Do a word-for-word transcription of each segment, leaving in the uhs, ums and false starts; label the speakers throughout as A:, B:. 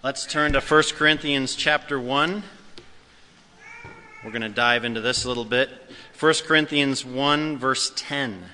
A: Let's turn to First Corinthians chapter one. We're going to dive into this a little bit. First Corinthians one, verse ten.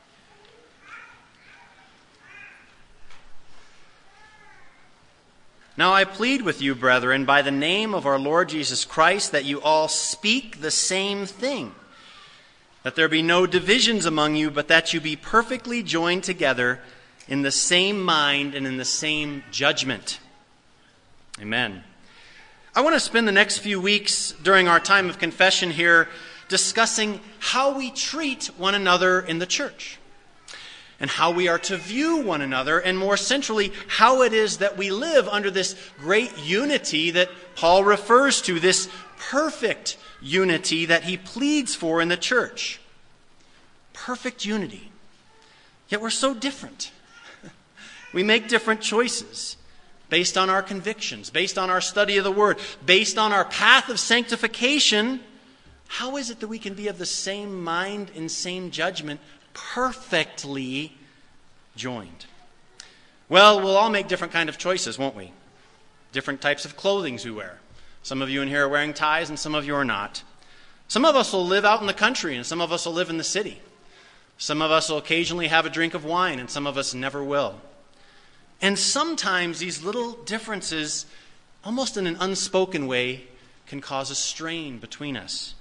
A: Now I plead with you, brethren, by the name of our Lord Jesus Christ, that you all speak the same thing, that there be no divisions among you, but that you be perfectly joined together in the same mind and in the same judgment. Amen. I want to spend the next few weeks during our time of confession here discussing how we treat one another in the church and how we are to view one another, and more centrally, how it is that we live under this great unity that Paul refers to, this perfect unity that he pleads for in the church. Perfect unity. Yet we're so different. We make different choices based on our convictions, based on our study of the Word, based on our path of sanctification. How is it that we can be of the same mind and same judgment, perfectly joined? Well, we'll all make different kind of choices, won't we? Different types of clothing we wear. Some of you in here are wearing ties and some of you are not. Some of us will live out in the country and some of us will live in the city. Some of us will occasionally have a drink of wine and some of us never will. And sometimes these little differences, almost in an unspoken way, can cause a strain between us.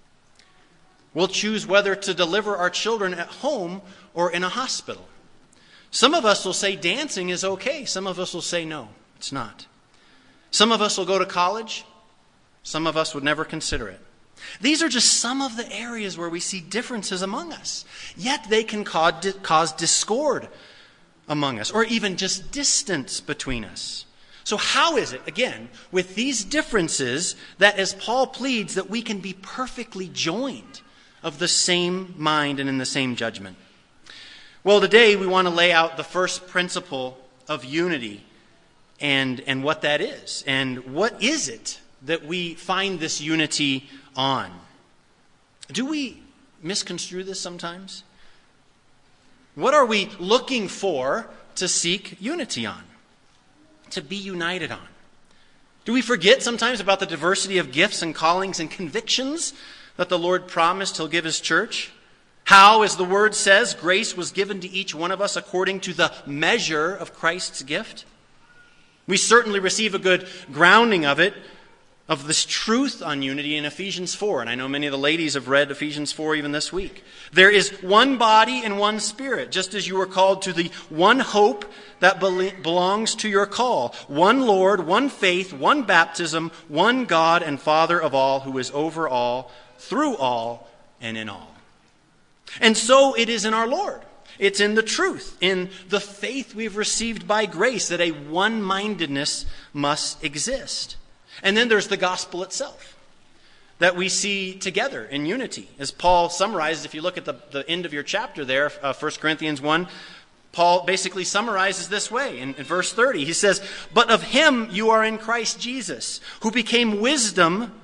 A: We'll choose whether to deliver our children at home or in a hospital. Some of us will say dancing is okay. Some of us will say no, it's not. Some of us will go to college. Some of us would never consider it. These are just some of the areas where we see differences among us. Yet they can cause discord among us, or even just distance between us. So how is it, again, with these differences, that as Paul pleads, that we can be perfectly joined of the same mind and in the same judgment? Well, today we want to lay out the first principle of unity and, and what that is. And what is it that we find this unity on? Do we misconstrue this sometimes? What are we looking for to seek unity on? To be united on? Do we forget sometimes about the diversity of gifts and callings and convictions that the Lord promised He'll give His church? How, as the Word says, grace was given to each one of us according to the measure of Christ's gift? We certainly receive a good grounding of it, of this truth on unity in Ephesians four. And I know many of the ladies have read Ephesians four even this week. There is one body and one Spirit, just as you were called to the one hope that belongs to your call. One Lord, one faith, one baptism, one God and Father of all, who is over all, through all, and in all. And so it is in our Lord. It's in the truth, in the faith we've received by grace, that a one-mindedness must exist. And then there's the gospel itself that we see together in unity. As Paul summarizes, if you look at the, the end of your chapter there, uh, First Corinthians one, Paul basically summarizes this way in, in verse thirty. He says, "But of Him you are in Christ Jesus, who became wisdom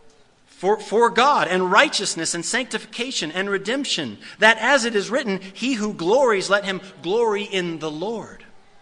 A: for, for God, and righteousness, and sanctification, and redemption, that as it is written, He who glories, let him glory in the Lord."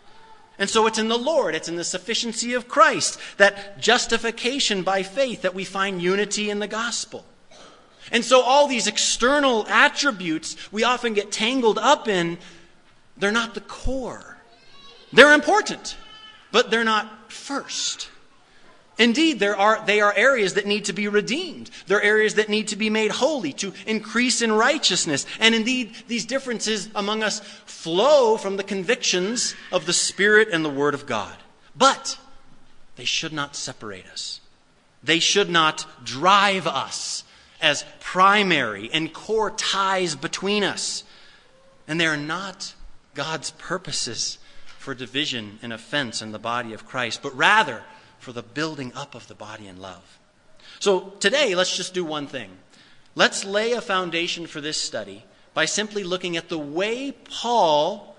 A: And so it's in the Lord, it's in the sufficiency of Christ, that justification by faith, that we find unity in the gospel. And so all these external attributes we often get tangled up in, they're not the core. They're important, but they're not first. Indeed, there are they are areas that need to be redeemed. They're areas that need to be made holy, to increase in righteousness. And indeed, these differences among us flow from the convictions of the Spirit and the Word of God. But they should not separate us. They should not drive us as primary and core ties between us. And they are not God's purposes for division and offense in the body of Christ, but rather for the building up of the body in love. So today, let's just do one thing. Let's lay a foundation for this study by simply looking at the way Paul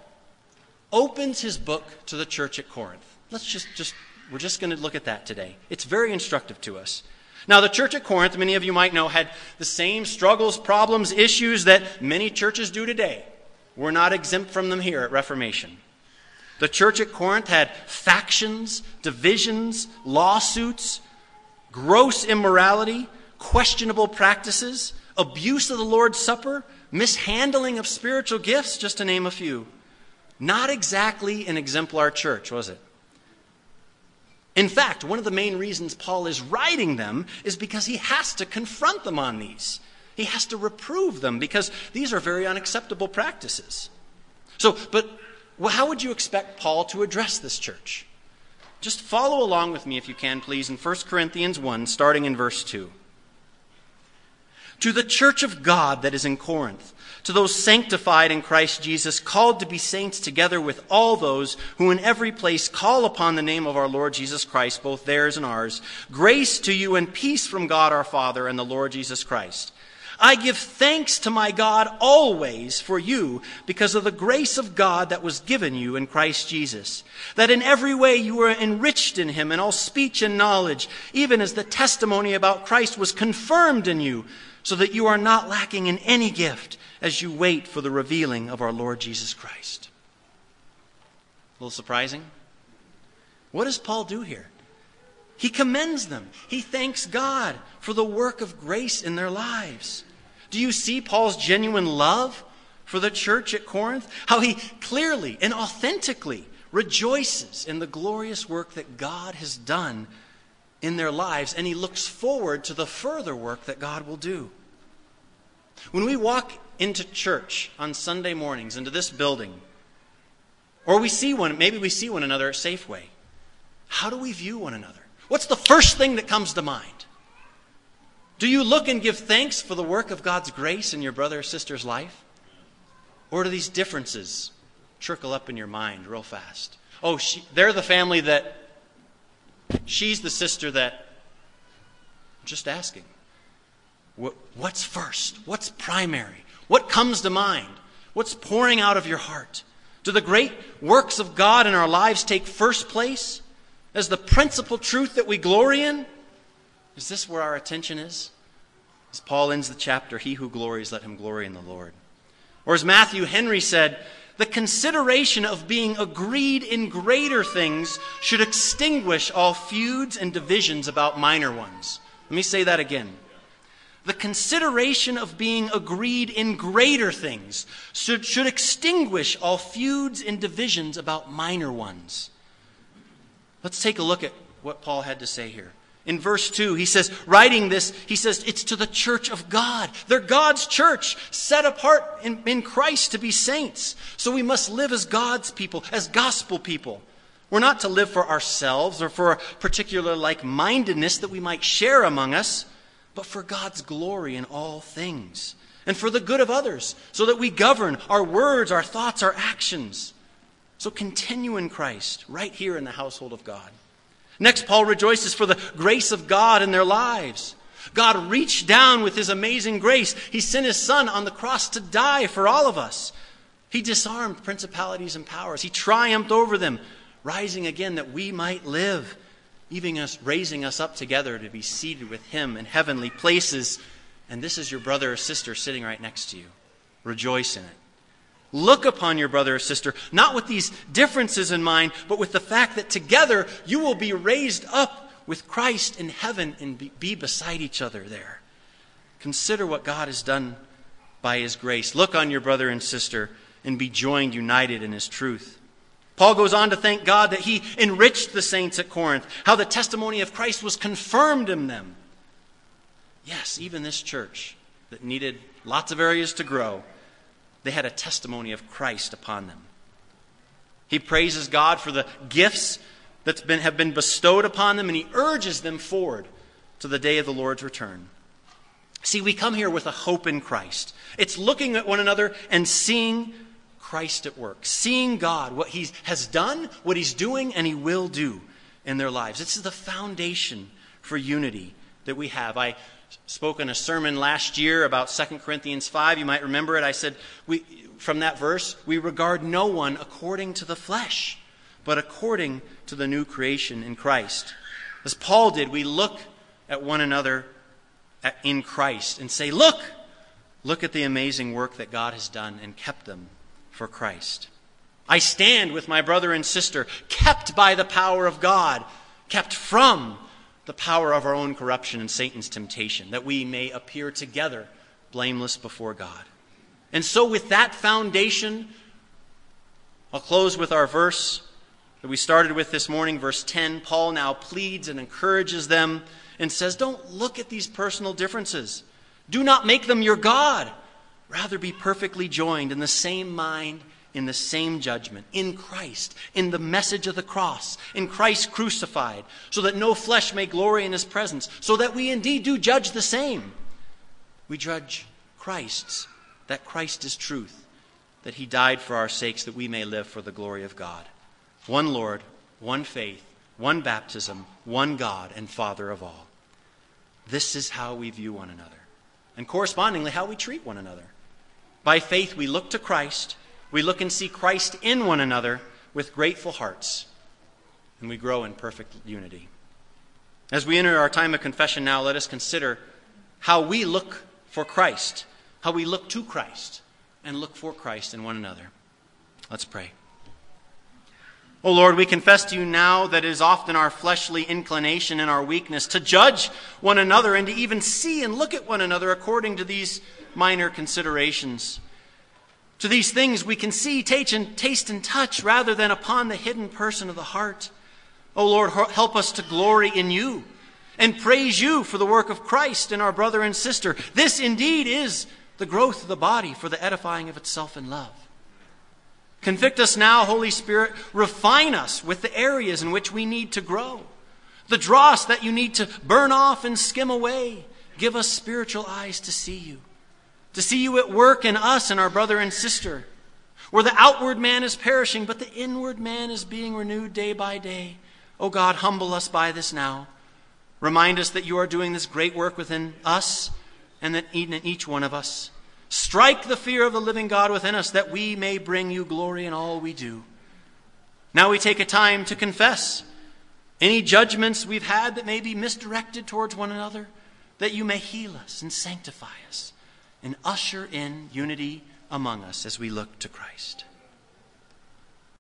A: opens his book to the church at Corinth. Let's just, just we're just going to look at that today. It's very instructive to us. Now, the church at Corinth, many of you might know, had the same struggles, problems, issues that many churches do today. We're not exempt from them here at Reformation. The church at Corinth had factions, divisions, lawsuits, gross immorality, questionable practices, abuse of the Lord's Supper, mishandling of spiritual gifts, just to name a few. Not exactly an exemplar church, was it? In fact, one of the main reasons Paul is writing them is because he has to confront them on these. He has to reprove them because these are very unacceptable practices. So, but well, how would you expect Paul to address this church? Just follow along with me if you can, please, in First Corinthians one, starting in verse two. To the church of God that is in Corinth, to those sanctified in Christ Jesus, called to be saints together with all those who in every place call upon the name of our Lord Jesus Christ, both theirs and ours, grace to you and peace from God our Father and the Lord Jesus Christ. I give thanks to my God always for you because of the grace of God that was given you in Christ Jesus, that in every way you were enriched in him in all speech and knowledge, even as the testimony about Christ was confirmed in you, so that you are not lacking in any gift as you wait for the revealing of our Lord Jesus Christ. A little surprising? What does Paul do here? He commends them. He thanks God for the work of grace in their lives. Do you see Paul's genuine love for the church at Corinth? How he clearly and authentically rejoices in the glorious work that God has done in their lives, and he looks forward to the further work that God will do. When we walk into church on Sunday mornings, into this building, or we see one, maybe we see one another at Safeway, how do we view one another? What's the first thing that comes to mind? Do you look and give thanks for the work of God's grace in your brother or sister's life? Or do these differences trickle up in your mind real fast? Oh, she, they're the family that, she's the sister that, just asking. What, what's first? What's primary? What comes to mind? What's pouring out of your heart? Do the great works of God in our lives take first place as the principal truth that we glory in? Is this where our attention is? As Paul ends the chapter, he who glories, let him glory in the Lord. Or as Matthew Henry said, the consideration of being agreed in greater things should extinguish all feuds and divisions about minor ones. Let me say that again. The consideration of being agreed in greater things should, should extinguish all feuds and divisions about minor ones. Let's take a look at what Paul had to say here. In verse two, he says, writing this, he says, it's to the church of God. They're God's church, set apart in, in Christ to be saints. So we must live as God's people, as gospel people. We're not to live for ourselves or for a particular like-mindedness that we might share among us, but for God's glory in all things, and for the good of others, so that we govern our words, our thoughts, our actions. So continue in Christ, right here in the household of God. Next, Paul rejoices for the grace of God in their lives. God reached down with his amazing grace. He sent his Son on the cross to die for all of us. He disarmed principalities and powers. He triumphed over them, rising again that we might live, even us, raising us up together to be seated with him in heavenly places. And this is your brother or sister sitting right next to you. Rejoice in it. Look upon your brother or sister, not with these differences in mind, but with the fact that together you will be raised up with Christ in heaven and be beside each other there. Consider what God has done by his grace. Look on your brother and sister and be joined, united in his truth. Paul goes on to thank God that he enriched the saints at Corinth, how the testimony of Christ was confirmed in them. Yes, even this church that needed lots of areas to grow, they had a testimony of Christ upon them. He praises God for the gifts that been, have been bestowed upon them, and he urges them forward to the day of the Lord's return. See, we come here with a hope in Christ. It's looking at one another and seeing Christ at work, seeing God, what he has done, what he's doing, and he will do in their lives. This is the foundation for unity that we have. I spoke in a sermon last year about Second Corinthians five. You might remember it. I said, we, from that verse, we regard no one according to the flesh, but according to the new creation in Christ. As Paul did, we look at one another at, in Christ and say, look, look at the amazing work that God has done and kept them for Christ. I stand with my brother and sister, kept by the power of God, kept from the power of our own corruption and Satan's temptation, that we may appear together blameless before God. And so with that foundation, I'll close with our verse that we started with this morning, verse ten. Paul now pleads and encourages them and says, don't look at these personal differences. Do not make them your God. Rather be perfectly joined in the same mind, in the same judgment, in Christ, in the message of the cross, in Christ crucified, so that no flesh may glory in his presence, so that we indeed do judge the same. We judge Christ's, that Christ is truth, that he died for our sakes, that we may live for the glory of God. One Lord, one faith, one baptism, one God and Father of all. This is how we view one another, and correspondingly how we treat one another. By faith we look to Christ. We look and see Christ in one another with grateful hearts, and we grow in perfect unity. As we enter our time of confession now, let us consider how we look for Christ, how we look to Christ, and look for Christ in one another. Let's pray. O Lord, we confess to you now that it is often our fleshly inclination and our weakness to judge one another and to even see and look at one another according to these minor considerations. To these things we can see, taste, and touch rather than upon the hidden person of the heart. O Lord, help us to glory in you and praise you for the work of Christ in our brother and sister. This indeed is the growth of the body for the edifying of itself in love. Convict us now, Holy Spirit. Refine us with the areas in which we need to grow. The dross that you need to burn off and skim away. Give us spiritual eyes to see you. To see you at work in us and our brother and sister, where the outward man is perishing, but the inward man is being renewed day by day. O God, humble us by this now. Remind us that you are doing this great work within us and that in each one of us. Strike the fear of the living God within us, that we may bring you glory in all we do. Now we take a time to confess any judgments we've had that may be misdirected towards one another, that you may heal us and sanctify us and usher in unity among us as we look to Christ.